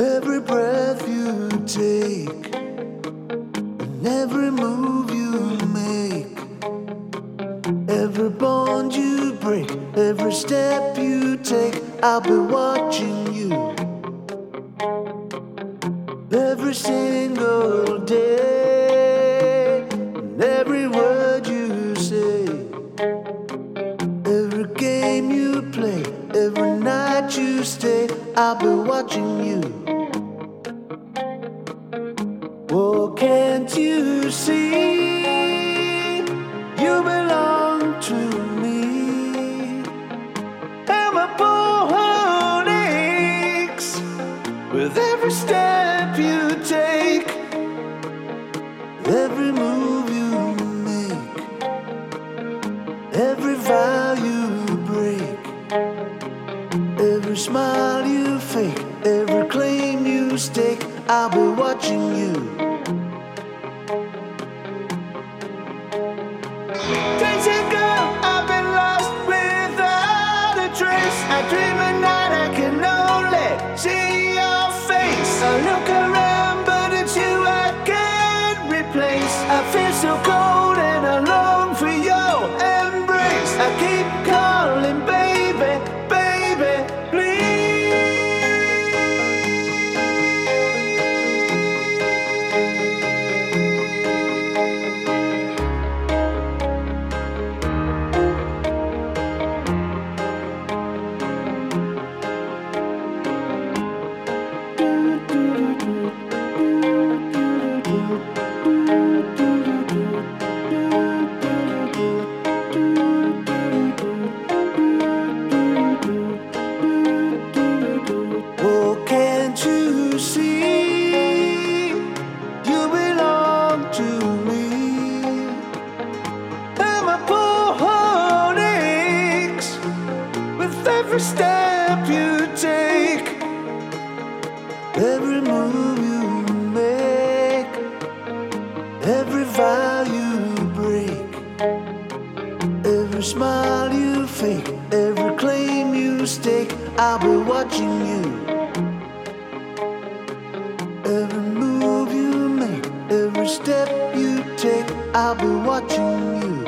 Every breath you take and every move you make, every bond you break, every step you take, I'll be watching you. Every single day, and every word you say, every game you play, every night you stay, I'll be watching you. Oh, can't you see? You belong to me, and my poor heart aches with every step you take, every move you make, every vow you break, every smile you fake, every claim you stake, I'll be watching you. Days ago, I've been lost without a trace. I dream at night, I can only see your face. I look around, but it's you I can't replace. I feel so cold and I long for your embrace. I keep calling, baby, baby, please. Oh, can't you see? You belong to me, and my poor heart aches with every step you take, every move you make, every vow you break, every smile you fake, every claim you stake, I'll be watching you. Every move you make, every step you take, I'll be watching you.